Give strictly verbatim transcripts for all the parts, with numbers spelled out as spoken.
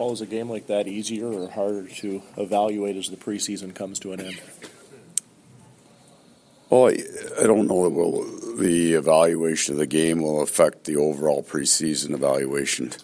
Paul, is a game like that easier or harder to evaluate as the preseason comes to an end? Well, I, I don't know that will, the evaluation of the game will affect the overall preseason evaluation.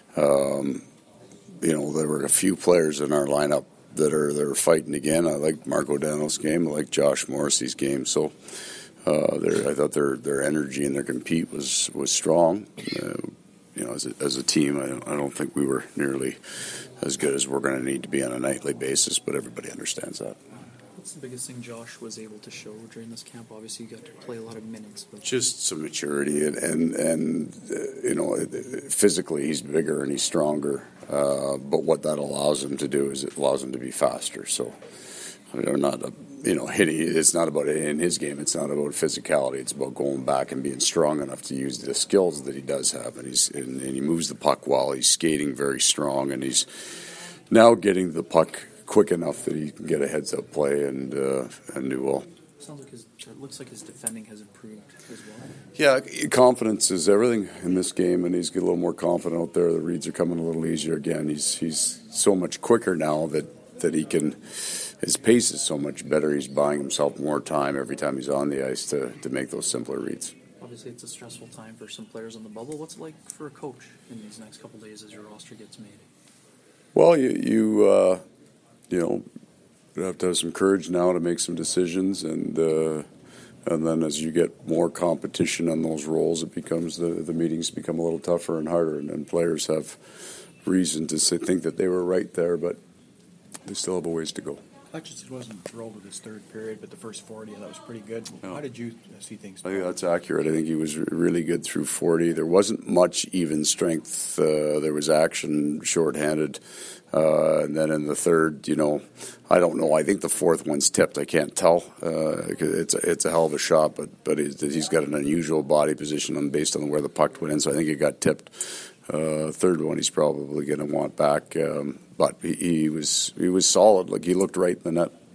Um, you know, there were a few players in our lineup that are that are fighting again. I like Marco Dano's game. I like Josh Morrissey's game. So uh, I thought their their energy and their compete was was strong. Uh, you know, as a, as a team, I don't, I don't think we were nearly as good as we're going to need to be on a nightly basis. But everybody understands that. What's the biggest thing Josh was able to show during this camp? Obviously, you got to play a lot of minutes. But just some maturity and and, and uh, you know, physically he's bigger and he's stronger. Uh, but what that allows him to do is it allows him to be faster. So they're not, a, you know, hitting. It's not about in his game. It's not about physicality. It's about going back and being strong enough to use the skills that he does have. And he's and, and he moves the puck well. He's skating very strong, and he's now getting the puck quick enough that he can get a heads-up play and uh, and do well. Sounds like his, it looks like his defending has improved as well. Yeah, confidence is everything in this game, and he's getting a little more confident out there. The reads are coming a little easier again. He's he's so much quicker now that, that he can. His pace is so much better. He's buying himself more time every time he's on the ice to, to make those simpler reads. Obviously, it's a stressful time for some players on the bubble. What's it like for a coach in these next couple of days as your roster gets made? Well, you you uh, you know. You have to have some courage now to make some decisions, and uh, and then as you get more competition on those roles, it becomes the, the meetings become a little tougher and harder, and, and players have reason to say, think that they were right there, but they still have a ways to go. Hutchinson wasn't thrilled with his third period, but the first forty, that was pretty good. Yeah. How did you see things? I think that's accurate. I think he was really good through forty. There wasn't much even strength. Uh, there was action, shorthanded. Uh, and then in the third, you know, I don't know. I think the fourth one's tipped. I can't tell. Uh, it's a, it's a hell of a shot, but but he's, he's got an unusual body position on, based on where the puck went in. So I think it got tipped. Uh, third one, he's probably going to want back. Um, but he, he was he was solid. Like he looked right in the net.